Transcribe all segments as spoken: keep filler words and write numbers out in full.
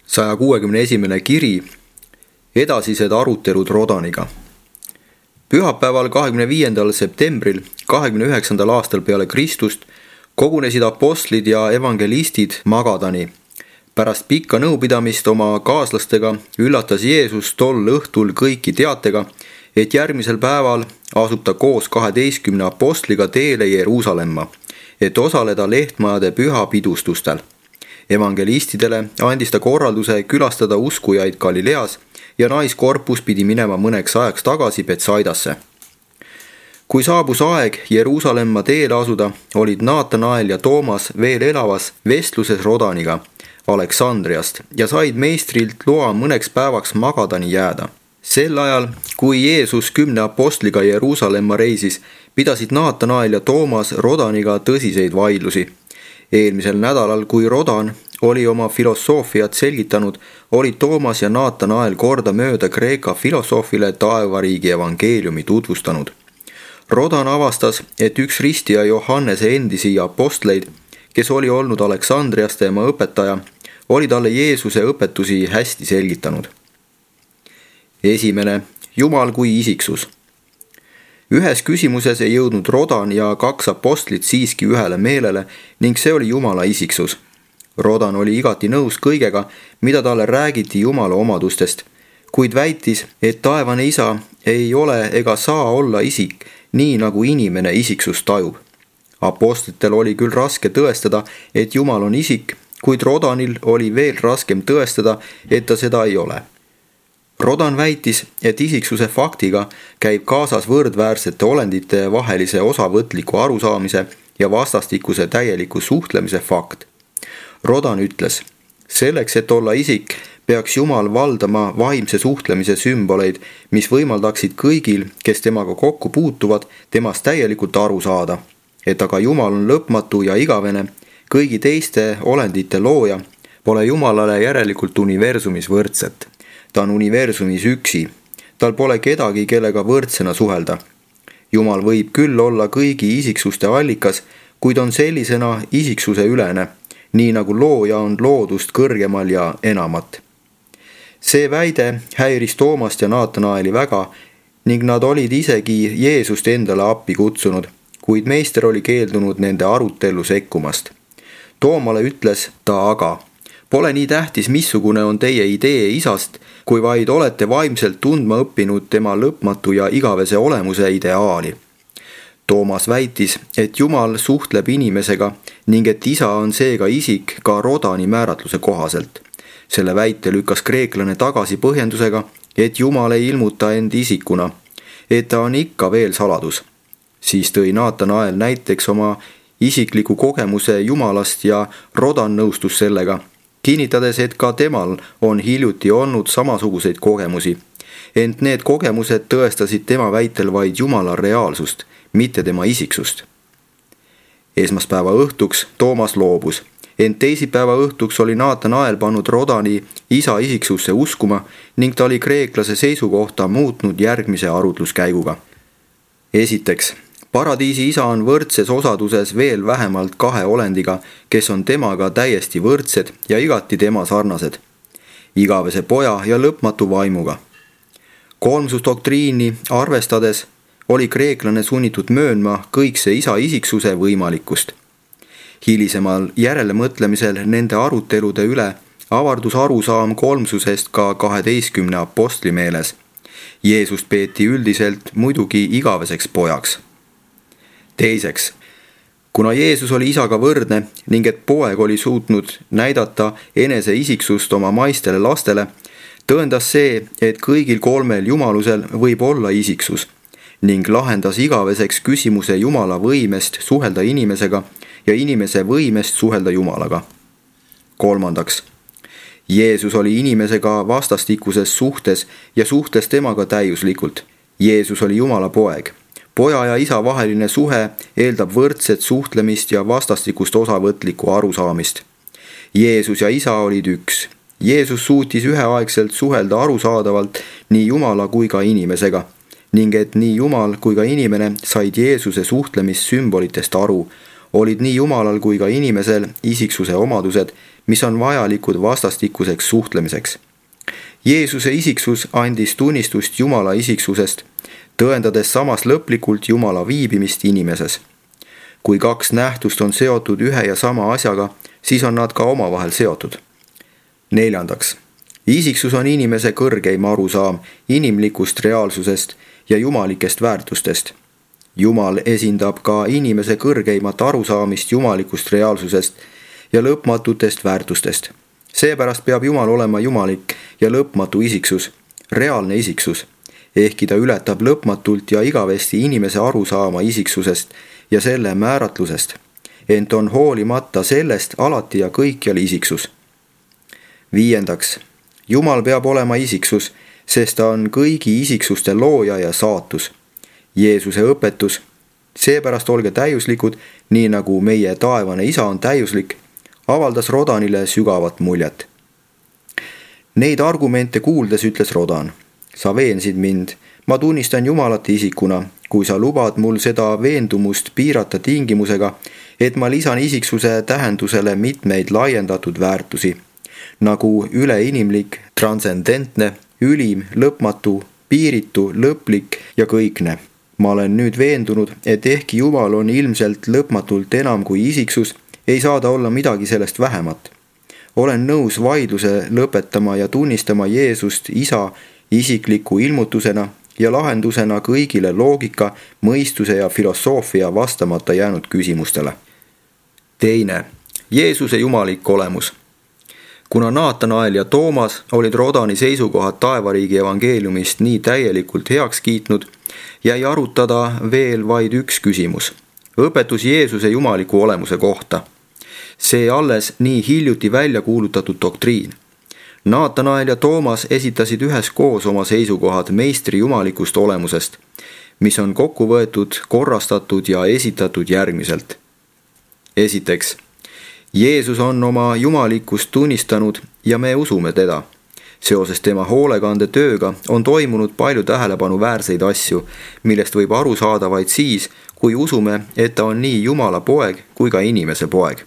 saja kuuekümne esimene kiri, edasised arutelud Rodaniga. Pühapäeval, kahekümne viiendal septembril kahekümne üheksandal aastal peale Kristust kogunesid apostlid ja evangelistid Magadani. Pärast pikka nõupidamist oma kaaslastega üllatas Jeesus tol õhtul kõiki teatega, et järgmisel päeval asub ta koos kaheteistkümne apostliga teele Jeruusalemma, et osaleda lehtmajade pühapidustustel. Evangelistidele andis ta korralduse külastada uskujaid Galileas ja naiskorpus pidi minema mõneks ajaks tagasi Betsaidasse. Kui saabus aeg Jeruusalemma teele asuda, olid Naatanael ja Toomas veel elavas vestluses Rodaniga Aleksandriast ja said meistrilt loa mõneks päevaks Magadani jääda. Sel ajal, kui Jeesus kümne apostliga Jeruusalemma reisis, pidasid Naatanael ja Toomas Rodaniga tõsiseid vaidlusi. Eelmisel nädalal, kui Rodan oli oma filosoofiat selgitanud, olid Toomas ja Naatanael korda mööda Kreeka filosoofile taevariigi evangeeliumi tutvustanud. Rodan avastas, et üks ristija Johannese endisi apostleid, kes oli olnud Aleksandrias tema õpetaja, oli talle Jeesuse õpetusi hästi selgitanud. Esimene, Jumal kui isiksus. Ühes küsimuses ei jõudnud Rodan ja kaks apostlit siiski ühele meelele ning see oli Jumala isiksus. Rodan oli igati nõus kõigega, mida talle räägiti Jumala omadustest, kuid väitis, et taevane isa ei ole ega saa olla isik, nii nagu inimene isiksust tajub. Apostlitel oli küll raske tõestada, et Jumal on isik, kuid Rodanil oli veel raskem tõestada, et ta seda ei ole. Rodan väitis, et isiksuse faktiga käib kaasas võrdväärsete olendite vahelise osavõtliku arusaamise ja vastastikuse täieliku suhtlemise fakt. Rodan ütles, selleks, et olla isik, peaks Jumal valdama vaimse suhtlemise sümboleid, mis võimaldaksid kõigil, kes temaga kokku puutuvad, temast täielikult aru saada, et aga Jumal on lõpmatu ja igavene, kõigi teiste olendite looja, pole Jumalale järelikult universumis võrdset. Ta on universumis üksi, tal pole kedagi, kellega võrdsena suhelda. Jumal võib küll olla kõigi isiksuste allikas, kuid on sellisena isiksuse ülene, nii nagu looja on loodust kõrgemal ja enamat. See väide häiris Toomast ja Naatanaeli väga ning nad olid isegi Jeesust endale appi kutsunud, kuid meister oli keeldunud nende arutellu sekkumast. Toomale ütles ta aga, pole nii tähtis, missugune on teie idee isast, kui vaid olete vaimselt tundma õppinud tema lõpmatu ja igavese olemuse ideaali. Toomas väitis, et Jumal suhtleb inimesega ning et isa on seega isik ka Rodani määratluse kohaselt. Selle väite lükkas kreeklane tagasi põhjendusega, et Jumal ei ilmuta end isikuna, et ta on ikka veel saladus. Siis tõi Naatanael näiteks oma isikliku kogemuse Jumalast ja Rodan nõustus sellega, kinnitades, et ka temal on hiljuti olnud samasuguseid kogemusi. Ent need kogemused tõestasid tema väitel vaid Jumala reaalsust, mitte tema isiksust. Esmaspäeva õhtuks Toomas loobus, ent teisipäeva õhtuks oli Naatanael pannud Rodani isa isiksusse uskuma ning ta oli kreeklase seisukohta muutnud järgmise arutluskäiguga. Esiteks, paradiisi isa on võrdses osaduses veel vähemalt kahe olendiga, kes on temaga täiesti võrdsed ja igati tema sarnased. Igavese poja ja lõpmatu vaimuga. Kolmsusdoktriini arvestades oli kreeklane sunnitud möönma kõikse isa isiksuse võimalikkust. Hilisemal järelemõtlemisel nende arutelude üle avardus arusaam kolmsusest ka kaheteistkümne apostli meeles. Jeesust peeti üldiselt muidugi igaveseks pojaks. Teiseks, kuna Jeesus oli isaga võrdne ning et poeg oli suutnud näidata enese isiksust oma maistele lastele, tõendas see, et kõigil kolmel jumalusel võib olla isiksus ning lahendas igaveseks küsimuse Jumala võimest suhelda inimesega ja inimese võimest suhelda Jumalaga. Kolmandaks, Jeesus oli inimesega vastastikuses suhtes ja suhtes temaga täiuslikult. Jeesus oli Jumala poeg. Poja ja isa vaheline suhe eeldab võrdset suhtlemist ja vastastikust osavõtlikku arusaamist. Jeesus ja isa olid üks. Jeesus suutis üheaegselt suhelda arusaadavalt nii Jumala kui ka inimesega, ning et nii Jumal kui ka inimene said Jeesuse suhtlemissümbolitest aru, olid nii Jumalal kui ka inimesel isiksuse omadused, mis on vajalikud vastastikuseks suhtlemiseks. Jeesuse isiksus andis tunnistust Jumala isiksusest, tõendades samas lõplikult Jumala viibimist inimeses. Kui kaks nähtust on seotud ühe ja sama asjaga, siis on nad ka omavahel seotud. Neljandaks. Isiksus on inimese kõrgeim arusaam inimlikust reaalsusest ja jumalikest väärtustest. Jumal esindab ka inimese kõrgeimat arusaamist jumalikust reaalsusest ja lõpmatutest väärtustest. Seepärast peab Jumal olema jumalik ja lõpmatu isiksus, reaalne isiksus, ehkki ta ületab lõpmatult ja igavesti inimese arusaama isiksusest ja selle määratlusest, ent on hoolimata sellest alati ja kõikjal isiksus. Viiendaks. Jumal peab olema isiksus, sest ta on kõigi isiksuste looja ja saatus. Jeesuse õpetus, seepärast olge täiuslikud, nii nagu meie taevane Isa on täiuslik, avaldas Rodanile sügavat muljet. Neid argumente kuuldes ütles Rodan, sa veensid mind, ma tunnistan Jumalat isikuna, kui sa lubad mul seda veendumust piirata tingimusega, et ma lisan isiksuse tähendusele mitmeid laiendatud väärtusi, nagu üleinimlik, transcendentne, ülim, lõpmatu, piiritu, lõplik ja kõikne. Ma olen nüüd veendunud, et ehkki Jumal on ilmselt lõpmatult enam kui isiksus, ei saa ta olla midagi sellest vähemat. Olen nõus vaidluse lõpetama ja tunnistama Jeesust Isa isikliku ilmutusena ja lahendusena kõigile loogika, mõistuse ja filosoofia vastamata jäänud küsimustele. Teine. Jeesuse jumalik olemus. Kuna Naatanael ja Toomas olid Rodani seisukohad taevariigi evangeeliumist nii täielikult heaks kiitnud, jäi arutada veel vaid üks küsimus. Õpetus Jeesuse jumaliku olemuse kohta. See alles nii hiljuti välja kuulutatud doktriin. Naatanael ja Toomas esitasid üheskoos oma seisukohad meistri jumalikust olemusest, mis on kokku võetud, korrastatud ja esitatud järgmiselt. Esiteks. Jeesus on oma jumalikkust tunnistanud ja me usume teda. Seoses tema hoolekandetööga on toimunud palju tähelepanuväärseid asju, millest võib aru saada vaid siis, kui usume, et ta on nii Jumala poeg kui ka inimese poeg.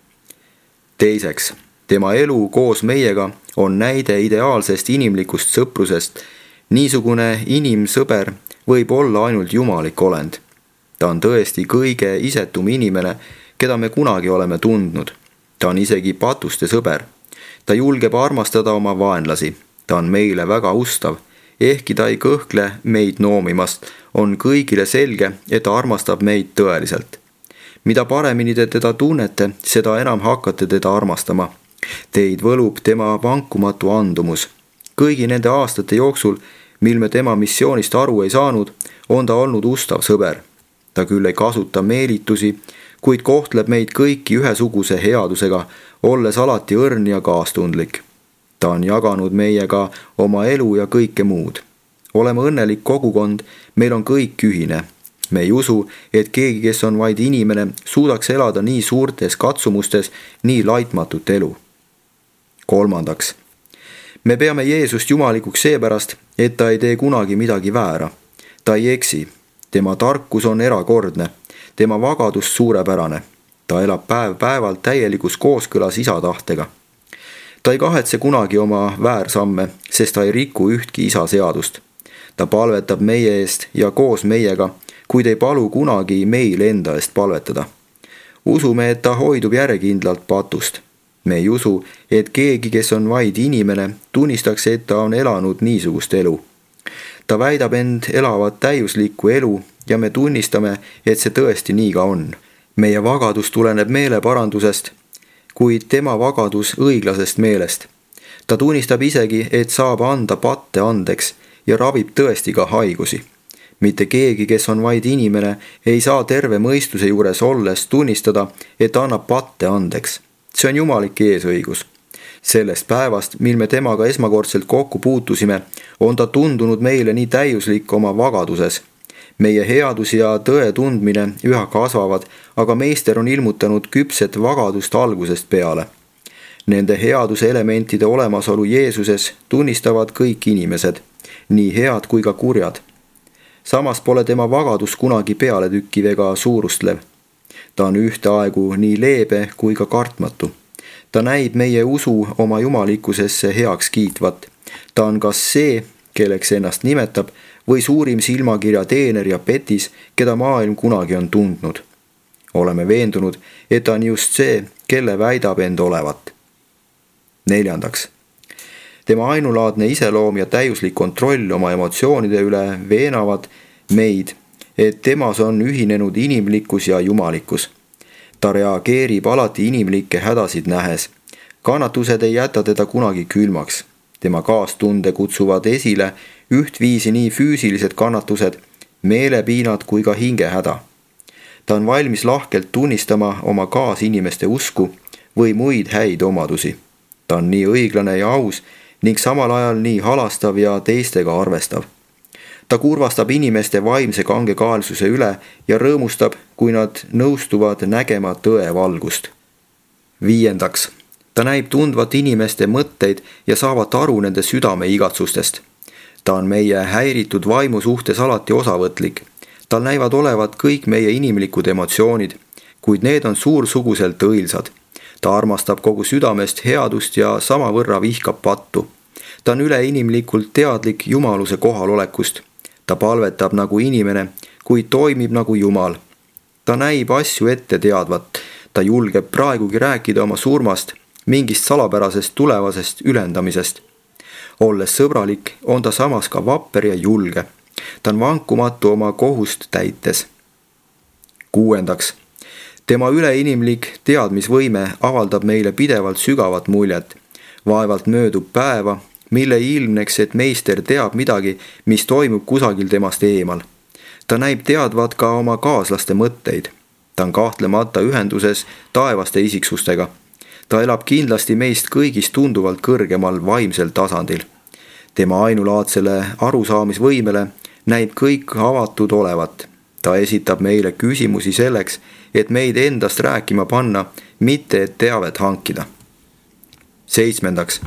Teiseks, tema elu koos meiega on näide ideaalsest inimlikust sõprusest. Niisugune inimsõber võib olla ainult jumalik olend. Ta on tõesti kõige isetum inimene, keda me kunagi oleme tundnud. Ta on isegi patuste sõber. Ta julgeb armastada oma vaenlasi. Ta on meile väga ustav. Ehkki ta ei kõhkle meid noomimast, on kõigile selge, et ta armastab meid tõeliselt. Mida paremini te teda tunnete, seda enam hakkate teda armastama. Teid võlub tema vankumatu andumus. Kõigi nende aastate jooksul, mil me tema missioonist aru ei saanud, on ta olnud ustav sõber. Ta küll ei kasuta meelitusi, kuid kohtleb meid kõiki ühesuguse headusega, olles alati õrn ja kaastundlik. Ta on jaganud meiega oma elu ja kõike muud. Oleme õnnelik kogukond, meil on kõik ühine. Me ei usu, et keegi, kes on vaid inimene, suudaks elada nii suurtes katsumustes nii laitmatut elu. Kolmandaks. Me peame Jeesust jumalikuks seepärast, et ta ei tee kunagi midagi väära. Ta ei eksi. Tema tarkus on erakordne. Tema vagadus suurepärane. Ta elab päev päevalt täielikus kooskõlas Isa tahtega. Ta ei kahetse kunagi oma väärsamme, sest ta ei riku ühtki Isa seadust. Ta palvetab meie eest ja koos meiega, kuid ei palu kunagi meil enda eest palvetada. Usume, et ta hoidub järjekindlalt patust. Me ei usu, et keegi, kes on vaid inimene, tunnistaks, et ta on elanud niisugust elu. Ta väidab end elavat täiuslikku elu ja me tunnistame, et see tõesti nii ka on. Meie vagadus tuleneb meeleparandusest, kuid tema vagadus õiglasest meelest. Ta tunnistab isegi, et saab anda patte andeks ja ravib tõesti ka haigusi. Mitte keegi, kes on vaid inimene, ei saa terve mõistuse juures olles tunnistada, et annab patte andeks. See on jumalik eesõigus. Sellest päevast, mil me temaga esmakordselt kokku puutusime, on ta tundunud meile nii täiuslik oma vagaduses. Meie headus ja tõe tundmine üha kasvavad, aga meister on ilmutanud küpset vagadust algusest peale. Nende headuse elementide olemasolu Jeesuses tunnistavad kõik inimesed, nii head kui ka kurjad. Samas pole tema vagadus kunagi pealetükkiv ega suurustlev. Ta on ühtaegu nii leebe kui ka kartmatu. ta näib meie usu oma jumalikkusesse heaks kiitvat. ta on kas see, kelleks ennast nimetab, või suurim silmakirja teener ja petis, keda maailm kunagi on tundnud. oleme veendunud, et ta on just see, kelle väidab end olevat. Neljandaks. tema ainulaadne iseloom ja täiuslik kontroll oma emotsioonide üle veenavad meid, et temas on ühinenud inimlikkus ja jumalikkus. ta reageerib alati inimlikke hädasid nähes. kannatused ei jäta teda kunagi külmaks. tema kaastunde kutsuvad esile ühtviisi nii füüsilised kannatused, meelepiinad kui ka hingehäda. ta on valmis lahkelt tunnistama oma kaasinimeste usku või muid häid omadusi. ta on nii õiglane ja aus ning samal ajal nii halastav ja teistega arvestav. ta kurvastab inimeste vaimse kangekaelsuse üle ja rõõmustab, kui nad nõustuvad nägema tõe valgust. Viiendaks. ta näib tundvat inimeste mõtteid ja saavat aru nende südame igatsustest. ta on meie häiritud vaimu suhtes alati osavõtlik. tal näivad olevat kõik meie inimlikud emotsioonid, kuid need on suursuguselt õilsad. ta armastab kogu südamest headust ja samavõrra vihkab pattu. ta on üleinimlikult teadlik jumaluse kohalolekust. ta palvetab nagu inimene, kuid toimib nagu Jumal. ta näib asju ette teadvat. ta julgeb praegugi rääkida oma surmast, mingist salapärasest tulevasest ülendamisest. olles sõbralik, on ta samas ka vapper ja julge. ta on vankumatu oma kohust täites. Kuuendaks. tema üleinimlik teadmisvõime avaldab meile pidevalt sügavat muljet. vaevalt möödub päeva, mille ilmneks, et meister teab midagi, mis toimub kusagil temast eemal. ta näib teadvat ka oma kaaslaste mõtteid. ta on kahtlemata ühenduses taevaste isiksustega. ta elab kindlasti meist kõigist tunduvalt kõrgemal vaimsel tasandil. tema ainulaadsele arusaamisvõimele näib kõik avatud olevat. ta esitab meile küsimusi selleks, et meid endast rääkima panna, mitte et teavet hankida. Seitsmendaks.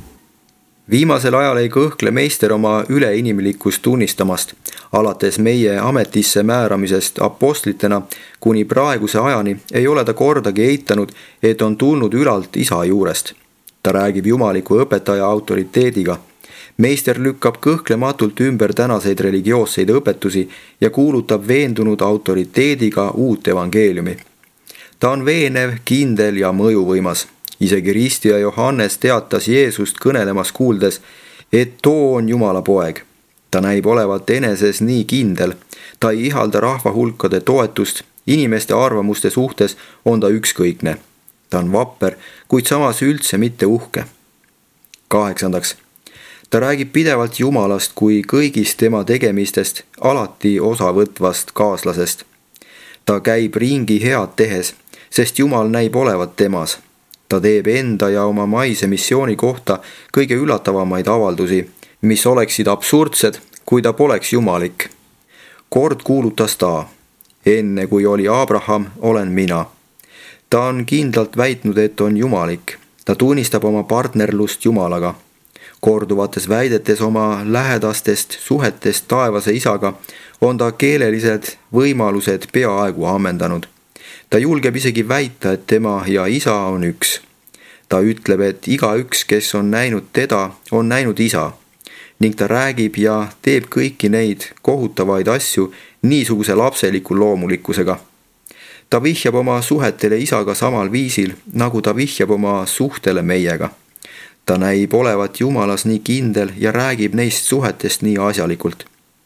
Viimasel ajal ei kõhkle meister oma üleinimlikkust tunnistamast, alates meie ametisse määramisest apostlitena kuni praeguse ajani ei ole ta kordagi eitanud, et on tulnud ülalt isa juurest. ta räägib jumaliku õpetaja autoriteediga. meister lükkab kõhklematult ümber tänaseid religioosseid õpetusi ja kuulutab veendunud autoriteediga uut evangeeliumi. ta on veenev, kindel ja mõjuvõimas. isegi ristija Johannes teatas Jeesust kõnelemas kuuldes, et too on Jumala poeg. ta näib olevat eneses nii kindel, ta ei ihalda rahvahulkade toetust, inimeste arvamuste suhtes on ta ükskõikne. ta on vapper, kuid samas üldse mitte uhke. Kaheksandaks. ta räägib pidevalt Jumalast kui kõigist tema tegemistest alati osavõtvast kaaslasest. ta käib ringi head tehes, sest Jumal näib olevat temas. ta teeb enda ja oma maise missiooni kohta kõige üllatavamaid avaldusi, mis oleksid absurdsed, kui ta poleks jumalik. kord kuulutas ta, enne kui oli Abraham, olen mina. ta on kindlalt väitnud, et on jumalik. ta tunnistab oma partnerlust Jumalaga. korduvates väidetes oma lähedastest suhetest taevase isaga on ta keelelised võimalused peaaegu ammendanud. ta julgeb isegi väita, et tema ja isa on üks. ta ütleb, et igaüks, kes on näinud teda, on näinud isa. ning ta räägib ja teeb kõiki neid kohutavaid asju niisuguse lapseliku loomulikkusega. ta vihjab oma suhetele isaga samal viisil, nagu ta vihjab oma suhtele meiega. ta näib olevat Jumalas nii kindel ja räägib neist suhetest nii asjalikult.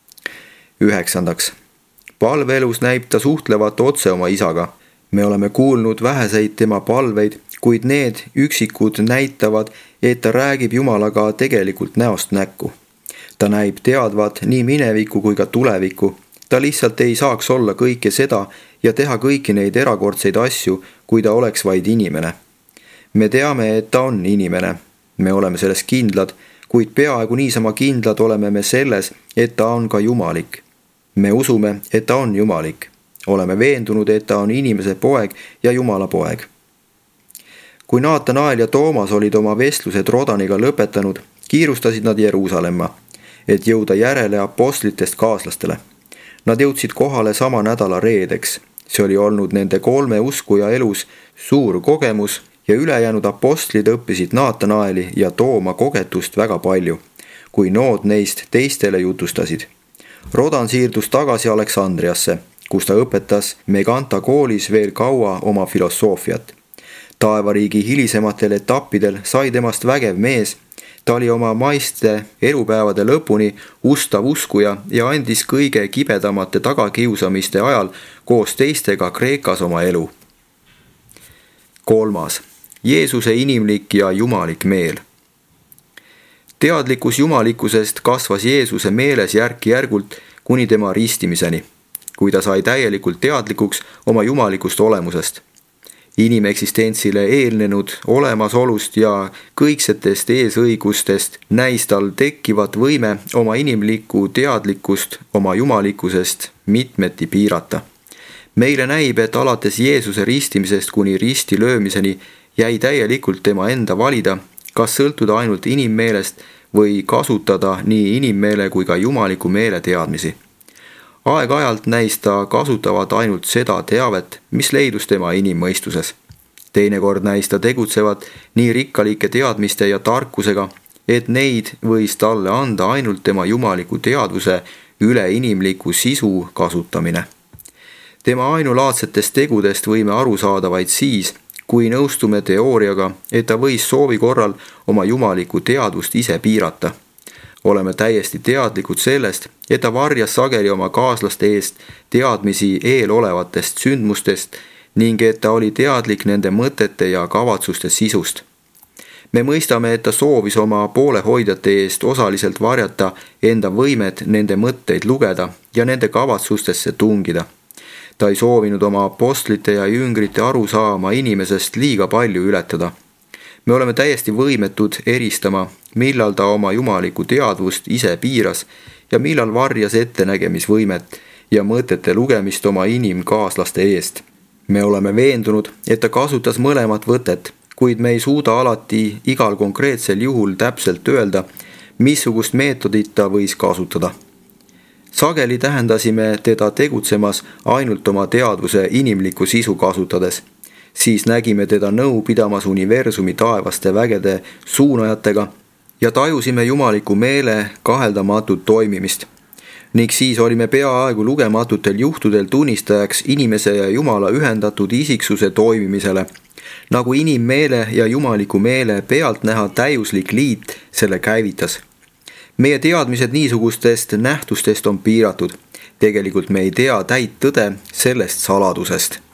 Üheksandaks. palveelus näib ta suhtlevat otse oma isaga. me oleme kuulnud väheseid tema palveid, kuid need üksikud näitavad, et ta räägib Jumalaga tegelikult näost näkku. ta näib teadvat nii minevikku kui ka tulevikku. ta lihtsalt ei saaks olla kõike seda ja teha kõiki neid erakordseid asju, kui ta oleks vaid inimene. me teame, et ta on inimene. me oleme selles kindlad, kuid peaaegu niisama kindlad oleme me selles, et ta on ka jumalik. me usume, et ta on jumalik. oleme veendunud, et ta on inimese poeg ja Jumala poeg. kui Naatanael ja Toomas olid oma vestlused Rodaniga lõpetanud, kiirustasid nad Jeruusalemma, et jõuda järele apostlitest kaaslastele. Nad jõudsid kohale sama nädala reedeks. see oli olnud nende kolme uskuja elus suur kogemus ja ülejäänud apostlid õppisid Naatanaeli ja Tooma kogetust väga palju, kui nood neist teistele jutustasid. Rodan siirdus tagasi Aleksandriasse, kus ta õpetas Meganta koolis veel kaua oma filosoofiat. Taevariigi hilisematel etappidel sai temast vägev mees, ta oli oma maiste elupäevade lõpuni ustav uskuja ja andis kõige kibedamate tagakiusamiste ajal koos teistega Kreekas oma elu. Kolmas. Jeesuse inimlik ja jumalik meel. Teadlikkus jumalikkusest kasvas Jeesuse meeles järk-järgult kuni tema ristimiseni, kui ta sai täielikult teadlikuks oma jumalikust olemusest. Inimeksistentsile eelnenud olemasolust ja kõiksetest eesõigustest näis tal tekkivat võime oma inimlikku teadlikkust oma jumalikkusest mitmeti piirata. Meile näib, et alates Jeesuse ristimisest kuni risti löömiseni jäi täielikult tema enda valida, kas sõltuda ainult inimmeelest või kasutada nii inimmeele kui ka jumaliku meele teadmisi. Aeg-ajalt näis ta kasutavat ainult seda teavet, mis leidus tema inimmõistuses. Teinekord näis ta tegutsevat nii rikkalike teadmiste ja tarkusega, et neid võis talle anda ainult tema jumaliku teadvuse üleinimliku sisu kasutamine. Tema ainulaadsetest tegudest võime aru saada vaid siis, kui nõustume teooriaga, et ta võis soovi korral oma jumalikku teadvust ise piirata. Oleme täiesti teadlikud sellest, et ta varjas sageli oma kaaslaste eest teadmisi eelolevatest sündmustest ning et ta oli teadlik nende mõtete ja kavatsuste sisust. Me mõistame, et ta soovis oma poolehoidjate eest osaliselt varjata enda võimet nende mõtteid lugeda ja nende kavatsustesse tungida. Ta ei soovinud oma apostlite ja jüngrite arusaama inimesest liiga palju ületada. Me oleme täiesti võimetud eristama, millal ta oma jumalikku teadvust ise piiras ja millal varjas ettenägemisvõimet ja mõtete lugemist oma inimkaaslaste eest. Me oleme veendunud, et ta kasutas mõlemat võtet, kuid me ei suuda alati igal konkreetsel juhul täpselt öelda, missugust meetodit ta võis kasutada. Sageli tähendasime teda tegutsemas ainult oma teadvuse inimlikku sisu kasutades. Siis nägime teda nõu pidamas universumi taevaste vägede suunajatega ja tajusime jumaliku meele kaheldamatut toimimist. Ning siis olime peaaegu lugematutel juhtudel tunnistajaks inimese ja Jumala ühendatud isiksuse toimimisele, nagu inimmeele ja jumaliku meele pealt näha täiuslik liit selle käivitas. Meie teadmised niisugustest nähtustest on piiratud. Tegelikult me ei tea täit tõde sellest saladusest.